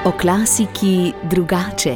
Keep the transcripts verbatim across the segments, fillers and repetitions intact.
O klasiki drugače.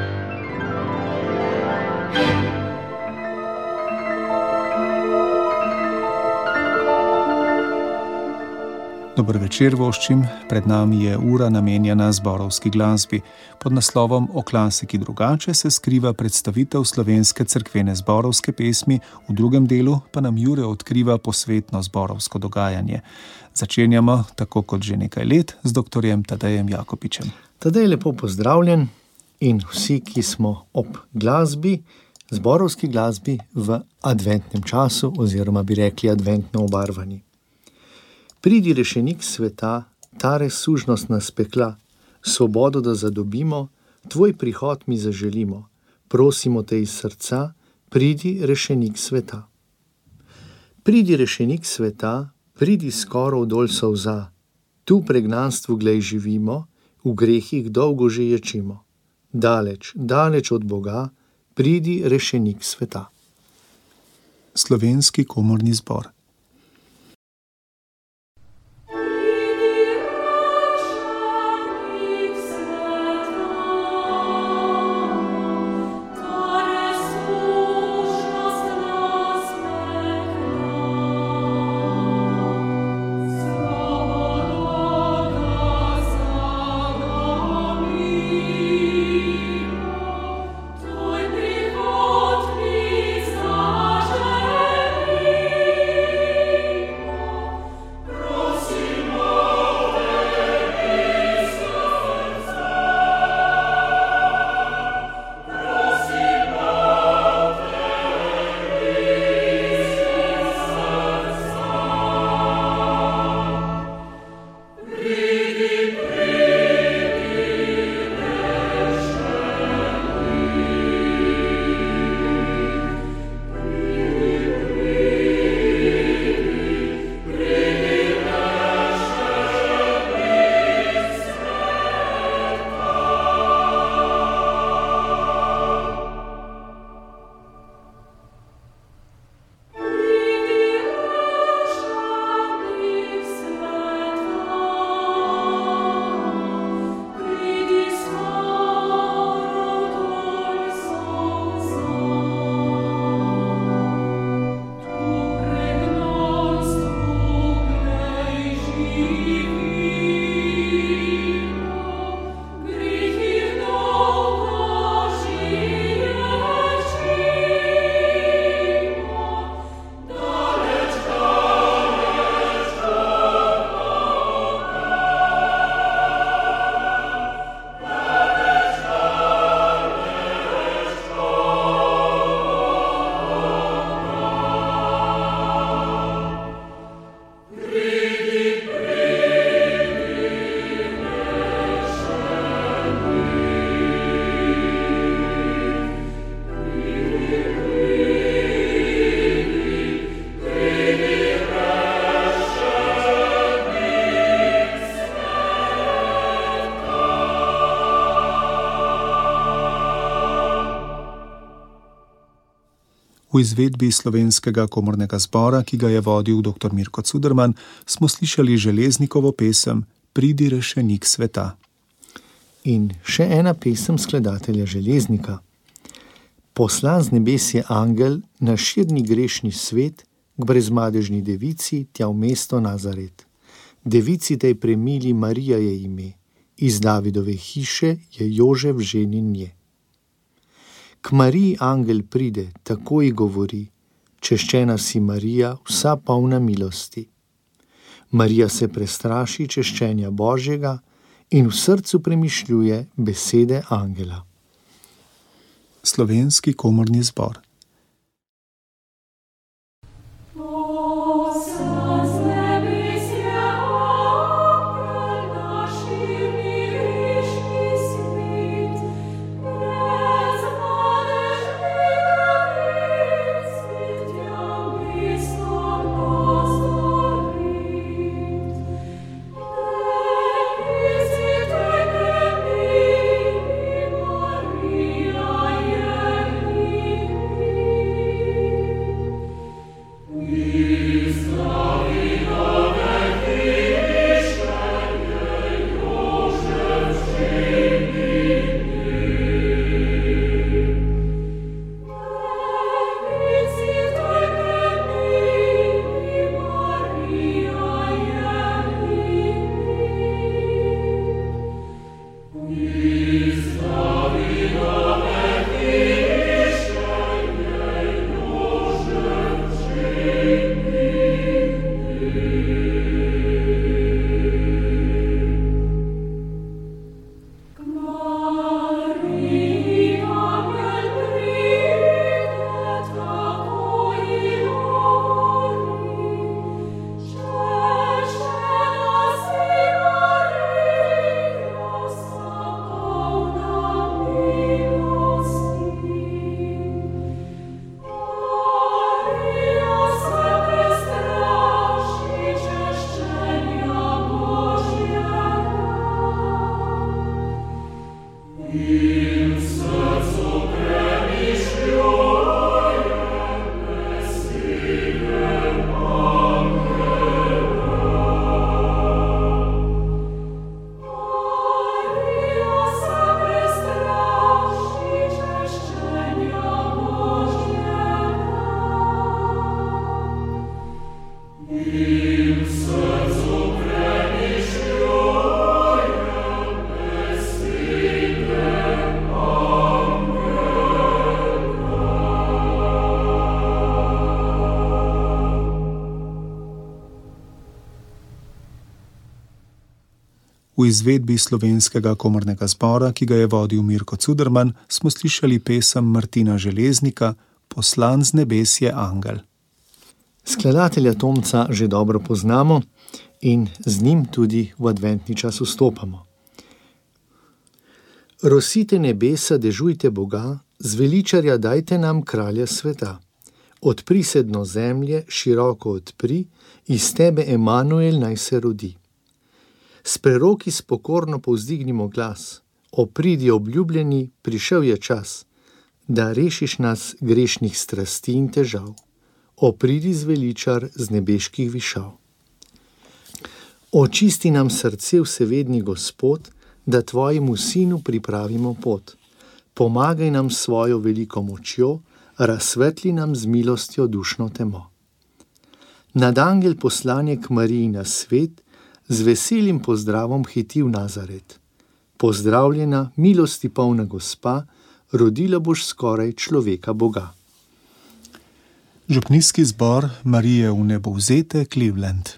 Dober večer voščim, pred nami je ura namenjena zborovski glasbi. Pod naslovom O klasiki drugače se skriva predstavitev slovenske cerkvene zborovske pesmi, v drugem delu pa nam Jure odkriva posvetno zborovsko dogajanje. Začenjamo, tako kot že nekaj let, z doktorjem Tadejem Jakopičem. Tadej, lepo pozdravljen in vsi, ki smo ob glasbi, zborovski glasbi v adventnem času oziroma bi rekli adventno obarvani. Pridi rešenik sveta, tare sužnost nas pekla, svobodo da zadobimo, tvoj prihod mi zaželimo, prosimo te iz srca, pridi rešenik sveta. Pridi rešenik sveta, pridi skoro vdolj solza, tu v pregnanstvu glej živimo, v grehih dolgo že ječimo. Daleč, daleč od Boga, pridi rešenik sveta. Slovenski komorni zbor. V izvedbi slovenskega komornega zbora, ki ga je vodil doktor Mirko Cuderman, smo slišali Železnikovo pesem Pridi rešenik sveta. In še ena pesem skladatelja Železnika. Poslan z nebes je angel na širni grešni svet k brezmadežni devici tja v mesto Nazaret. Devici tej premili Marija je ime, iz Davidove hiše je Jožef ženin nje. K Mariji angel pride, tako ji govori, češčena si Marija, vsa polna milosti. Marija se prestraši češčenja Božjega in v srcu premišljuje besede angela. Slovenski komorni zbor. Maria, V izvedbi Slovenskega komornega zbora, ki ga je vodil Mirko Cuderman, smo slišali pesem Martina Železnika Poslan z nebes je angel. Skladatelja Tomca že dobro poznamo in z njim tudi v adventni čas vstopamo. Rosite nebesa, dežujte Boga, zveličarja dajte nam kralja sveta. Odpri se dno zemlje, široko odpri, iz tebe Emanuel naj se rodi. S preroki spokorno povzdignimo glas, opridi obljubljeni, prišel je čas, da rešiš nas grešnih strasti in težav. Opridi zveličar z nebeških višav. Očisti nam srce vsevedni Gospod, da tvojemu sinu pripravimo pot. Pomagaj nam svojo veliko močjo, razsvetli nam z milostjo dušno temo. Nad angel poslanje k Mariji na svet, z veselim pozdravom hiti v Nazaret. Pozdravljena, milosti polna gospa, rodila boš skoraj človeka Boga. Župnijski zbor Marije Vnebovzete, Cleveland.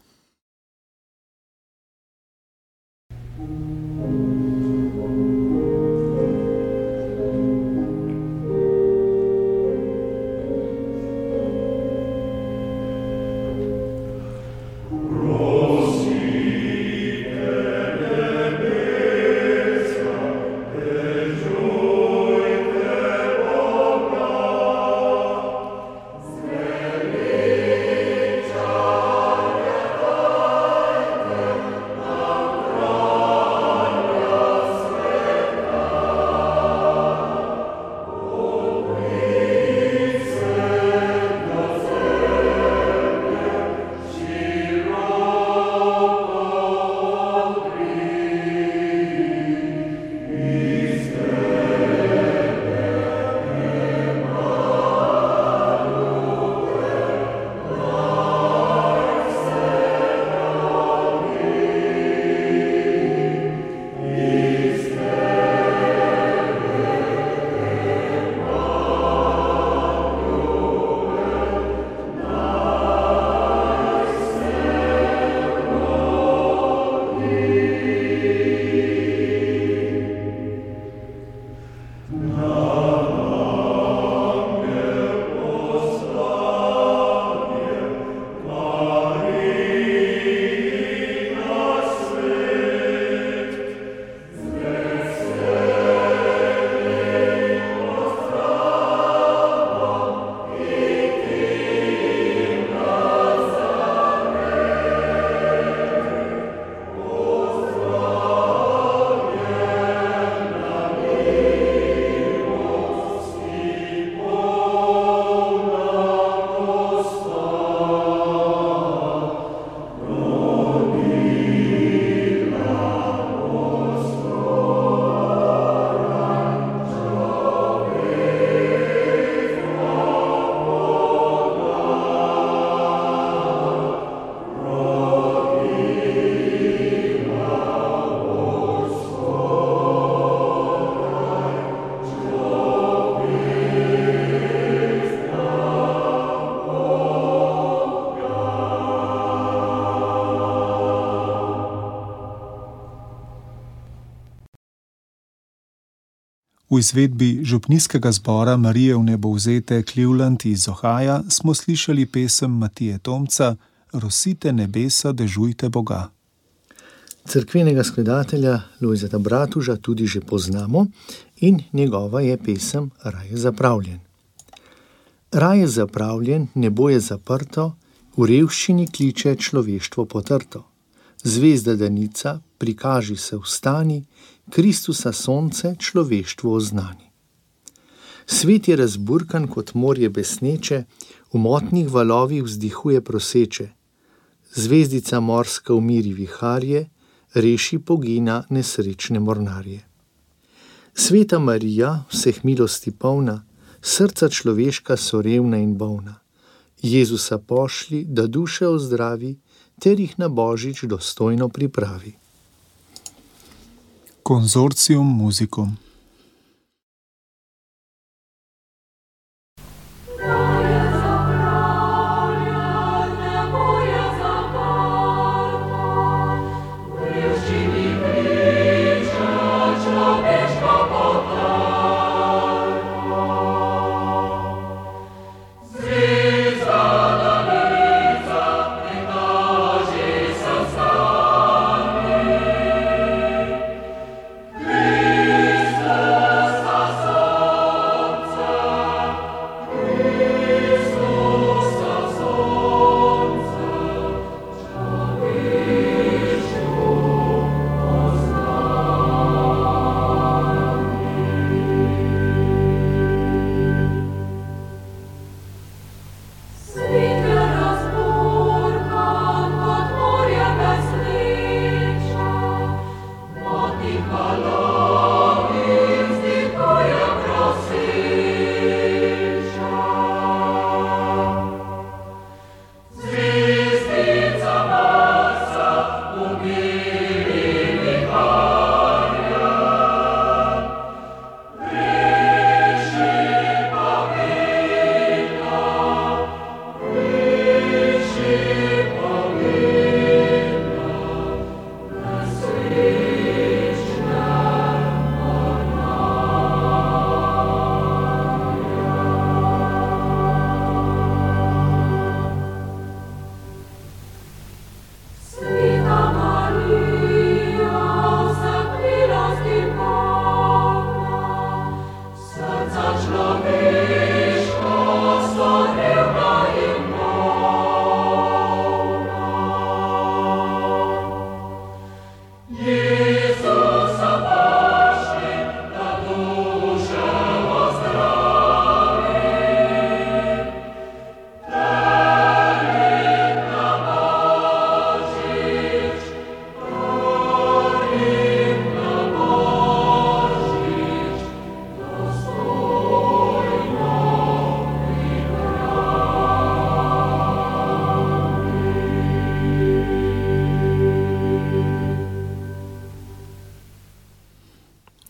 V izvedbi Župnijskega zbora Marije Vnebovzete, Cleveland iz Ohaja smo slišali pesem Matije Tomca Rosite nebesa, dežujte Boga. Cerkvenega skladatelja Lojzeta Bratuža tudi že poznamo in njegova je pesem Raj je zapravljen. Raj je zapravljen, nebo je zaprto, v revščini kliče človeštvo potrto. Zvezda danica, prikaži se vstani, Kristusa sonce človeštvo oznani. Svet je razburkan kot morje besneče, v motnih valovih vzdihuje proseče. Zvezdica morska umiri viharje, reši pogina nesrečne mornarje. Sveta Marija, vseh milosti polna, srca človeška so revna in bolna. Jezusa pošli, da duše ozdravi, ter jih na Božič dostojno pripravi. Konzorcium Musicum. Thank you.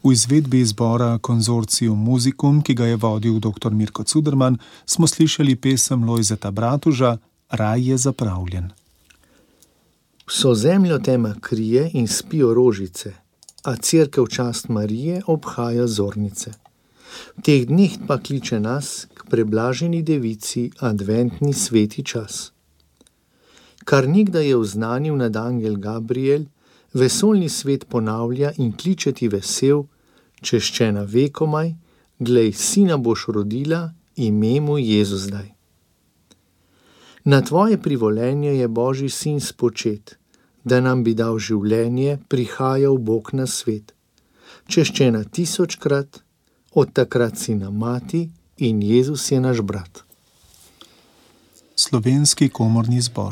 V izvedbi izbora Consortium Musicum, ki ga je vodil doktor Mirko Cuderman, smo slišali pesem Lojzeta Bratuža Raj je zapravljen. Vso zemljo tema krije in spijo rožice, a cerkev čast Marije obhaja zornice. V teh dneh pa kliče nas k preblaženi devici adventni sveti čas. Kar nikdaj je oznanil nad angel Gabriel, vesoljni svet ponavlja in kliče ti vesel, češčena vekomaj, glej, sina boš rodila, ime mu Jezus daj. Na tvoje privolenje je Božji sin spočet, da nam bi dal življenje, prihajal Bog na svet. Češčena tisočkrat, od takrat si nam mati in Jezus je naš brat. Slovenski komorni zbor.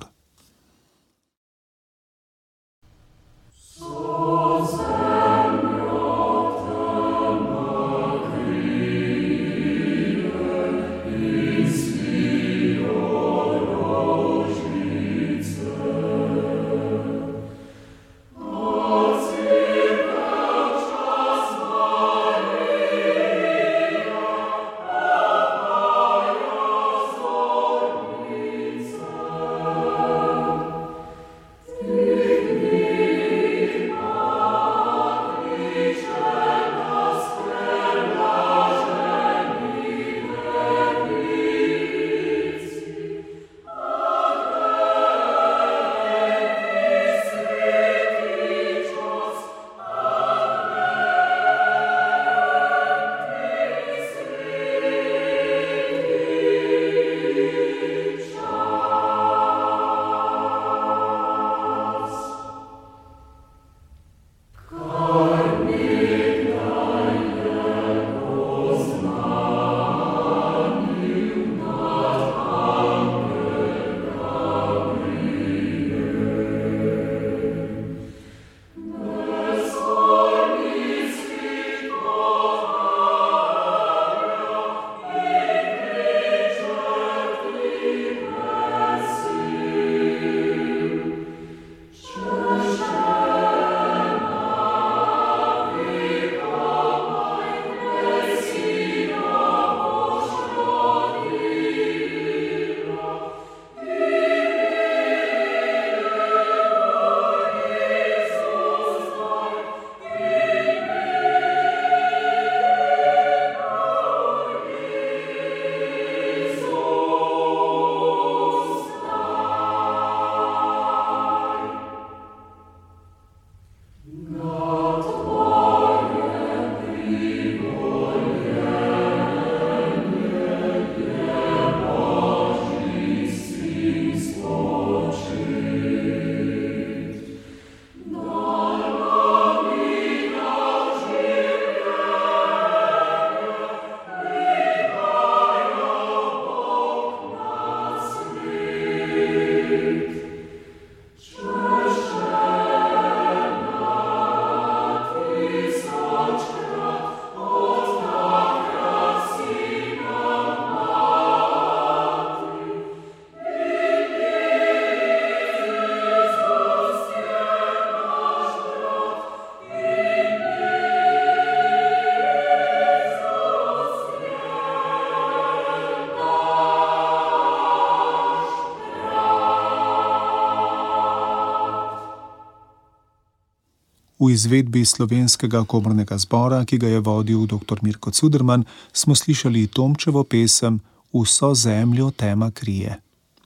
V izvedbi Slovenskega komornega zbora, ki ga je vodil doktor Mirko Cuderman, smo slišali Tomčevo pesem Vso zemljo tema krije.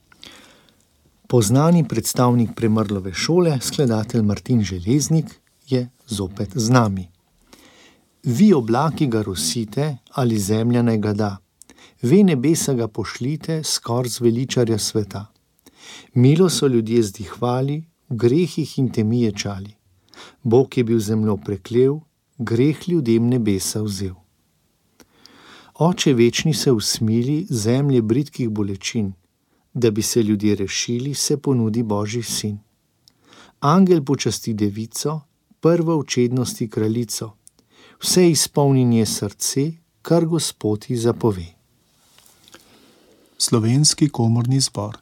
Poznani predstavnik Premrlove šole, skladatelj Martin Železnik, je zopet z nami. Vi oblaki ga rosite, ali zemlja naj ga da. Ve nebesa ga pošljite, skor zveličarja sveta. Milo so ljudje zdihvali, v grehih in temi ječali. Bog je bil zemljo preklev, greh ljudem nebesa vzel. Oče večni se usmili zemlje bridkih bolečin, da bi se ljudje rešili, se ponudi Božji sin. Angel počasti devico, prvo v čednosti kraljico, vse izpolni nje srce, kar Gospod ji zapove. Slovenski komorni zbor.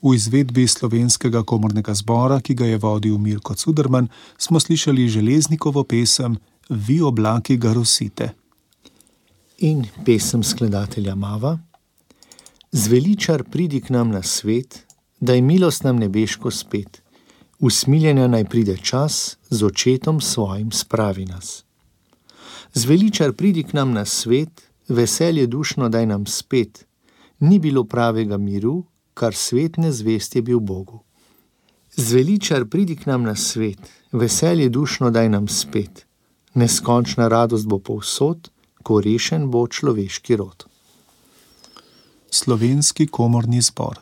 V izvedbi Slovenskega komornega zbora, ki ga je vodil Mirko Cuderman, smo slišali Železnikovo pesem Vi oblaki ga rosite. In pesem skladatelja Mava. Zveličar pridi k nam na svet, daj milost nam nebeško spet. Usmiljenja naj pride čas, z očetom svojim spravi nas. Zveličar pridi k nam na svet, veselje dušno daj nam spet. Ni bilo pravega miru, kar svet nezvest je bil Bogu. Zveličar pridi k nam na svet, veselje dušno daj nam spet. Neskončna radost bo povsod, ko rešen bo človeški rod. Slovenski komorni zbor.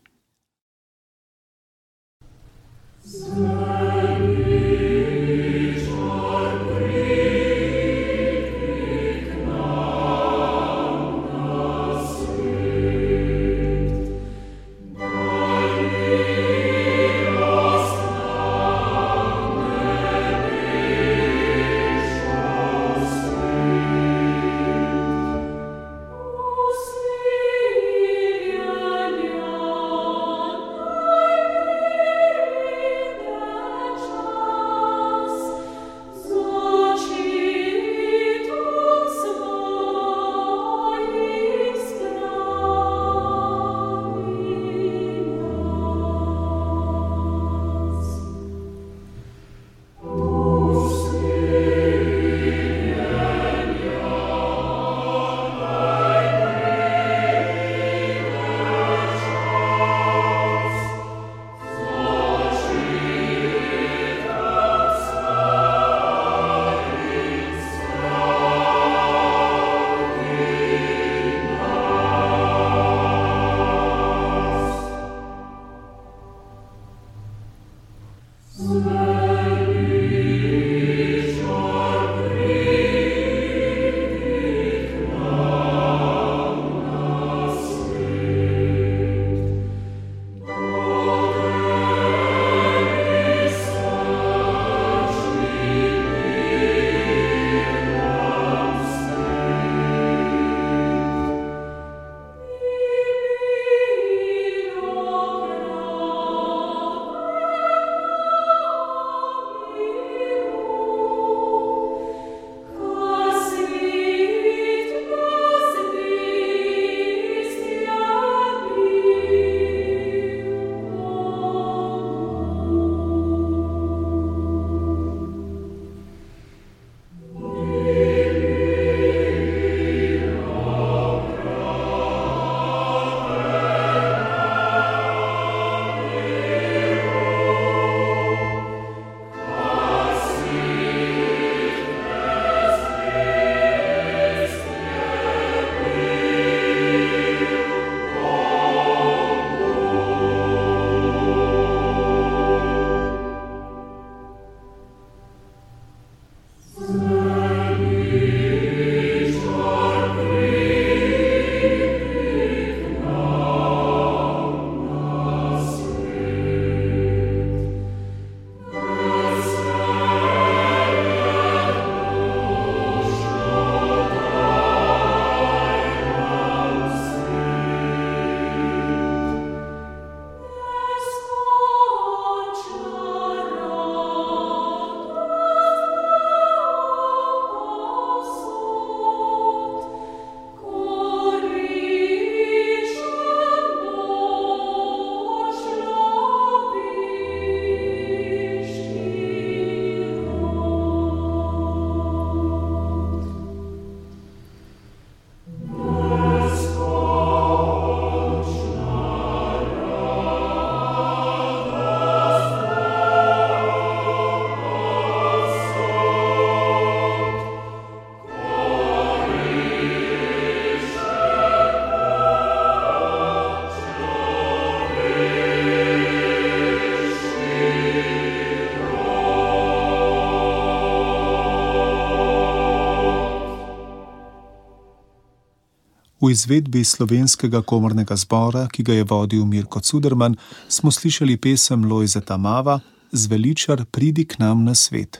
V izvedbi Slovenskega komornega zbora, ki ga je vodil Mirko Cuderman, smo slišali pesem Lojzeta Mava Zveličar pridi k nam na svet.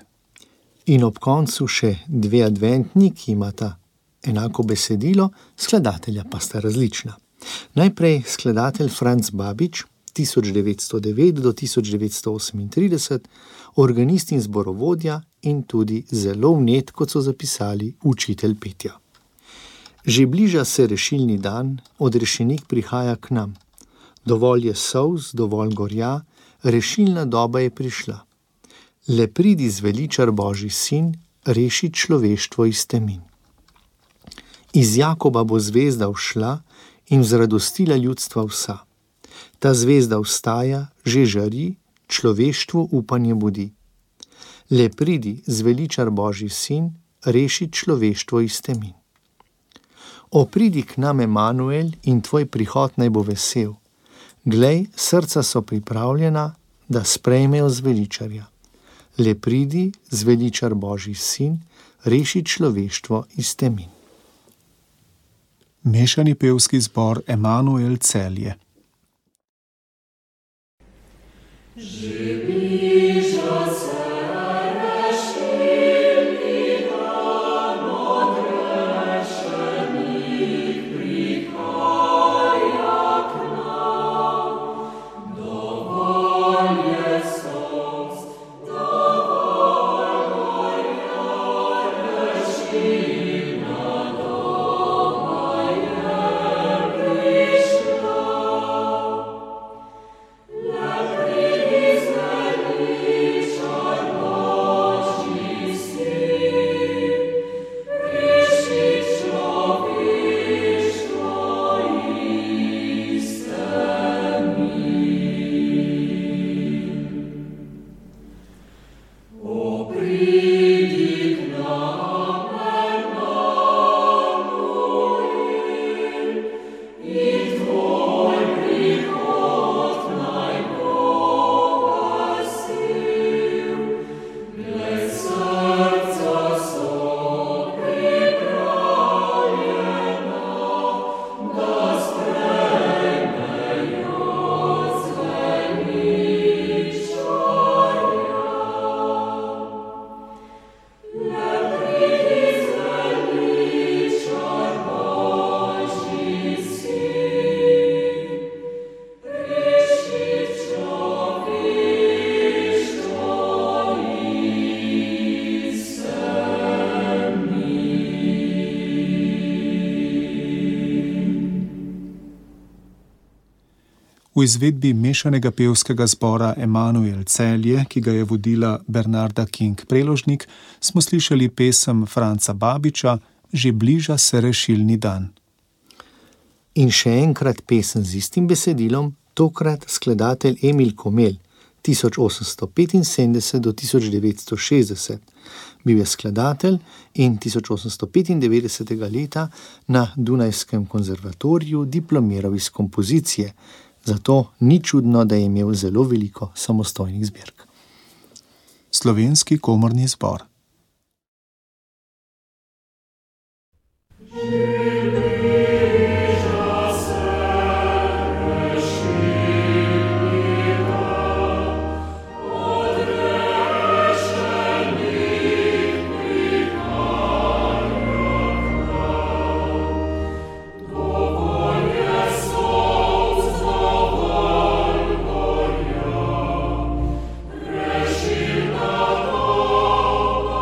In ob koncu še dve adventni, ki imata enako besedilo, skladatelja pa sta različna. Najprej skladatelj Franc Babič tisoč devetsto devet do tisoč devetsto osemintrideset, organist in zborovodja in tudi zelo vnet, kot so zapisali, učitelj petja. Že bliža se rešilni dan, odrešenik prihaja k nam. Dovolj je solz, dovolj gorja, rešilna doba je prišla. Le pridi zveličar Božji sin, reši človeštvo iz temin. Iz Jakoba bo zvezda všla in zradostila ljudstva vsa. Ta zvezda vstaja, že žari, človeštvu upanje budi. Le pridi zveličar Božji sin, reši človeštvo iz temin. O pridi k nam, Emanuel, in tvoj prihod naj bo vesel. Glej, srca so pripravljena, da sprejmejo zveličarja. Le pridi, zveličar Božji sin, reši človeštvo iz temin. Mešani pevski zbor Emanuel Celje. V izvedbi mešanega pevskega zbora Emanuel Celje, ki ga je vodila Bernarda King Preložnik, smo slišali pesem Franca Babiča Že bliža se rešilni dan. In še enkrat pesem z istim besedilom, tokrat skladatelj Emil Komel, tisoč osemsto petinsedemdeset do tisoč devetsto šestdeset. Bil je skladatelj in tisoč osemsto petindevetdesetega leta na Dunajskem konzervatoriju diplomiral iz kompozicije, zato ni čudno, da je imel zelo veliko samostojnih zbirk. Slovenski komorni zbor. Oh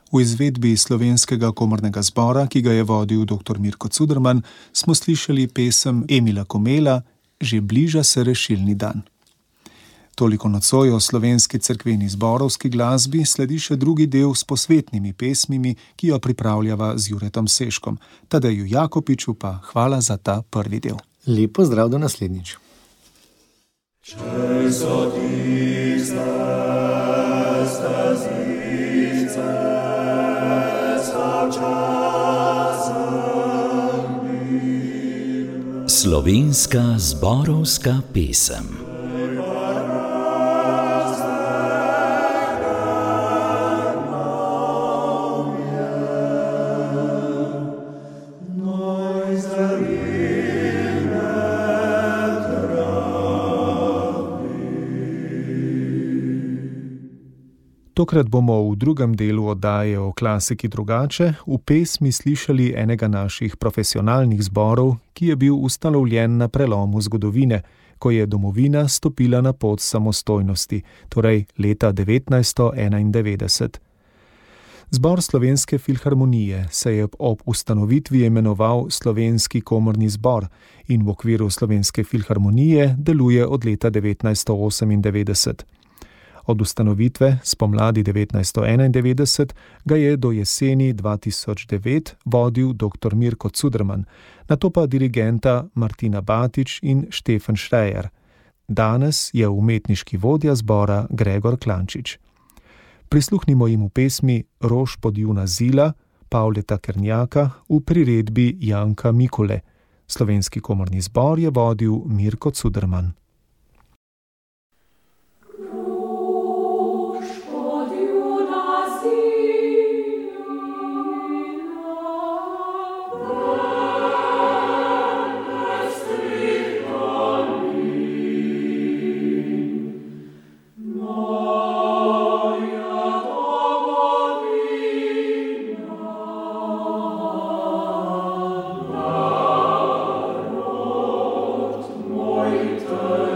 V izvedbi Slovenskega komornega zbora, ki ga je vodil doktor Mirko Cuderman, smo slišali pesem Emila Komela Že bliža se rešilni dan. Toliko nocoj o slovenski cerkveni zborovski glasbi, sledi še drugi del s posvetnimi pesmimi, ki jo pripravljava z Juretom Seškom. Tadeju Jakopiču pa hvala za ta prvi del. Lepo zdrav do naslednjič. Če so tiste stazice, Slovenska zborovska pesem. Tokrat bomo v drugem delu oddaje o klasiki drugače v pesmi slišali enega naših profesionalnih zborov, ki je bil ustanovljen na prelomu zgodovine, ko je domovina stopila na pot samostojnosti, torej leta devetnajststo enaindevetdeset. Zbor Slovenske filharmonije se je ob ustanovitvi imenoval Slovenski komorni zbor in v okviru Slovenske filharmonije deluje od leta devetnajststo osemindevetdeset. Od ustanovitve spomladi devetnajststo enaindevetdeset ga je do jeseni dva tisoč devet vodil doktor Mirko Cuderman, nato pa dirigenta Martina Batič in Štefan Šrejer. Danes je umetniški vodja zbora Gregor Klančič. Prisluhnimo jim v pesmi Rož podjuna zila Pavleta Kernjaka v priredbi Janka Mikule. Slovenski komorni zbor je vodil Mirko Cuderman. Thank you.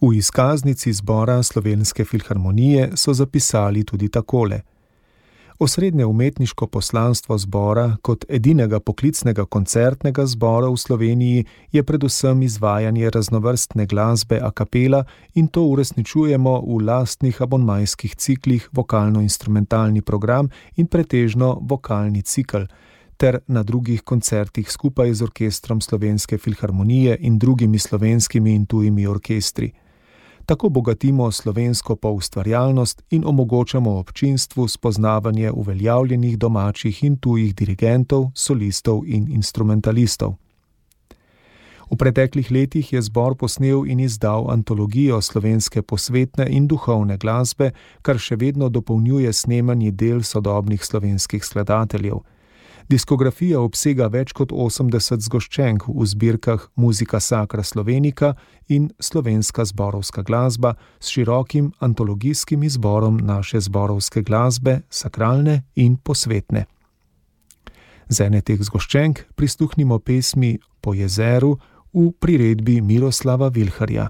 V izkaznici zbora Slovenske filharmonije so zapisali tudi takole: Osrednje umetniško poslanstvo zbora kot edinega poklicnega koncertnega zbora v Sloveniji je predvsem izvajanje raznovrstne glasbe a capella in to uresničujemo v lastnih abonmajskih ciklih vokalno-instrumentalni program in pretežno vokalni cikel, ter na drugih koncertih skupaj z orkestrom Slovenske filharmonije in drugimi slovenskimi in tujimi orkestri. Tako bogatimo slovensko poustvarjalnost in omogočamo občinstvu spoznavanje uveljavljenih domačih in tujih dirigentov, solistov in instrumentalistov. V preteklih letih je zbor posnel in izdal antologijo slovenske posvetne in duhovne glasbe, kar še vedno dopolnjuje snemanje del sodobnih slovenskih skladateljev. Diskografija obsega več kot osemdeset zgoščenk v zbirkah Muzika Sacra Slovenica in Slovenska zborovska glasba s širokim antologijskim izborom naše zborovske glasbe, sakralne in posvetne. Z ene teh zgoščenk prisluhnimo pesmi Po jezeru v priredbi Miroslava Vilharja.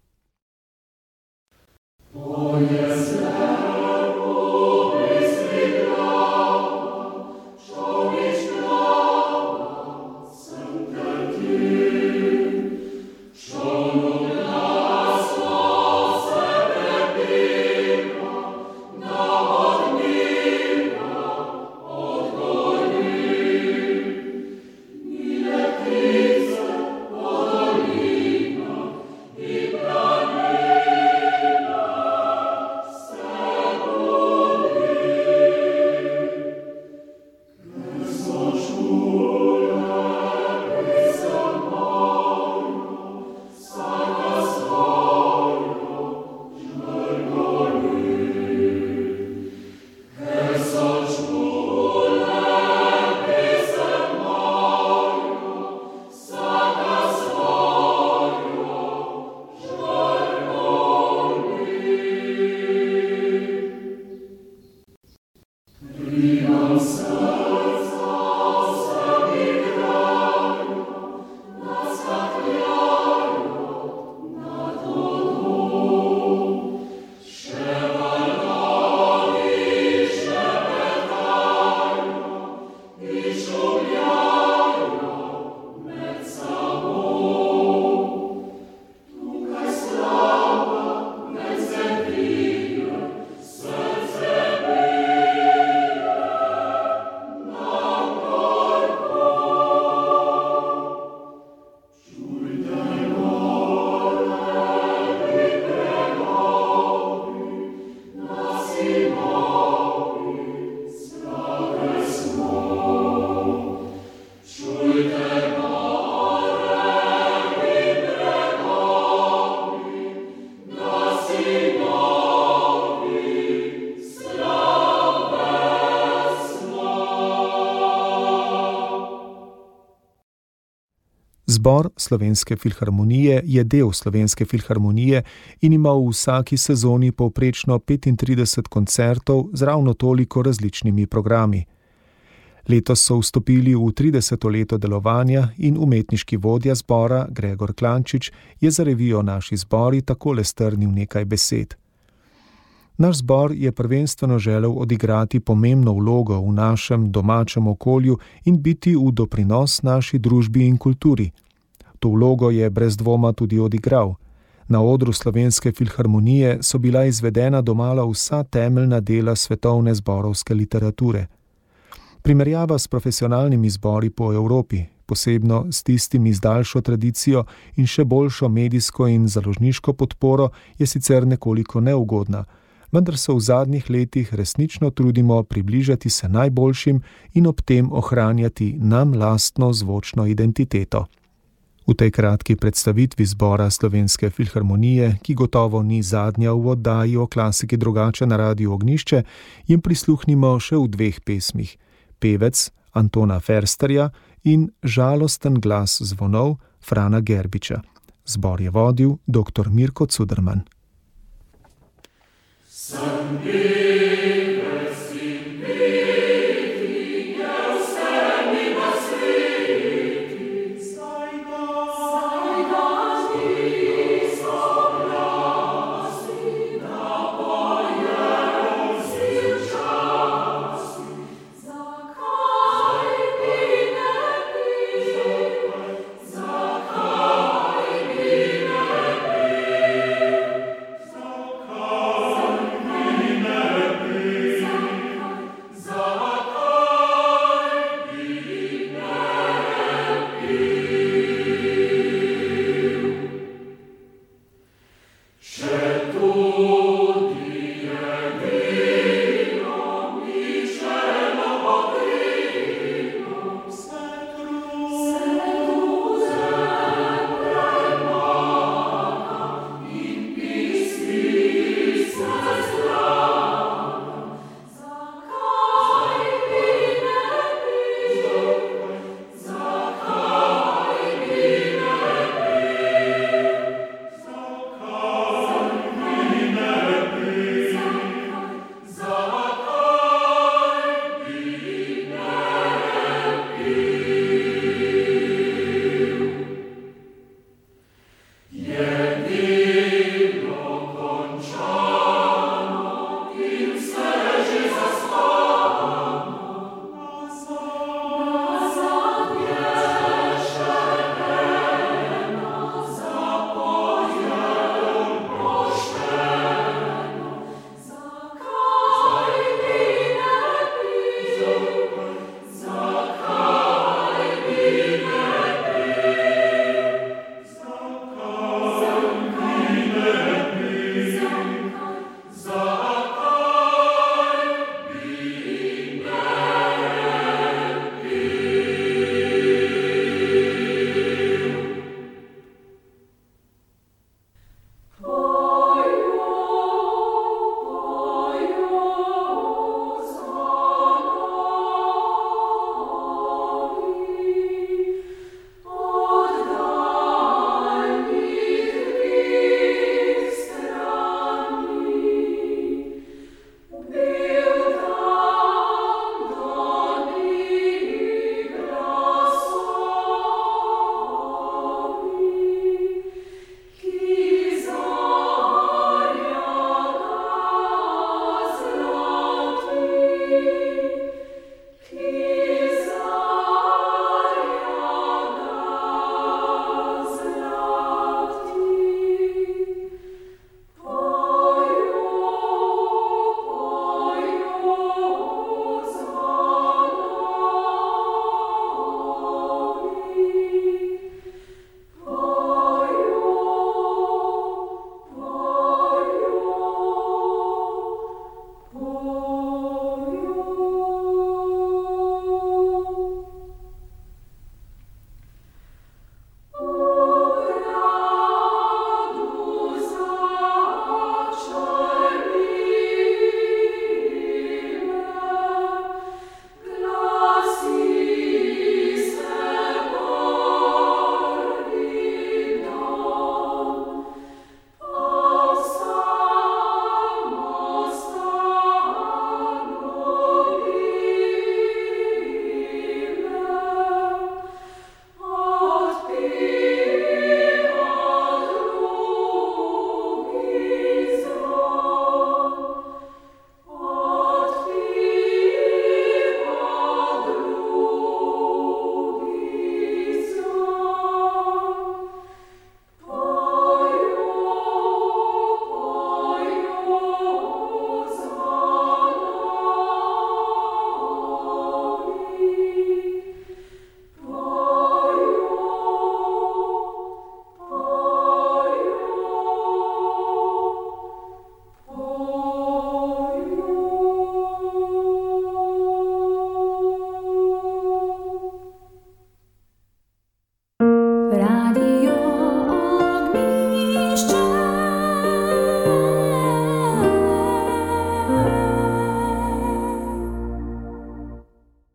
Po jezeru. Zbor Slovenske filharmonije je del Slovenske filharmonije in ima v vsaki sezoni povprečno petintrideset koncertov z ravno toliko različnimi programi. Letos so vstopili v trideseto leto delovanja in umetniški vodja zbora Gregor Klančič je za revijo Naši zbori takole strnil nekaj besed. Naš zbor je prvenstveno želel odigrati pomembno vlogo v našem domačem okolju in biti v doprinos naši družbi in kulturi. To vlogo je brez dvoma tudi odigral. Na odru Slovenske filharmonije so bila izvedena domala vsa temeljna dela svetovne zborovske literature. Primerjava s profesionalnimi zbori po Evropi, posebno s tistimi z daljšo tradicijo in še boljšo medijsko in založniško podporo, je sicer nekoliko neugodna, vendar se v zadnjih letih resnično trudimo približati se najboljšim in ob tem ohranjati nam lastno zvočno identiteto. V tej kratki predstavitvi zbora Slovenske filharmonije, ki gotovo ni zadnja v oddaji o klasiki drugače na Radiu Ognjišče, jim prisluhnimo še v dveh pesmih: Pevec Antona Fersterja in Žalosten glas zvonov Frana Gerbiča. Zbor je vodil doktor Mirko Cuderman. Sem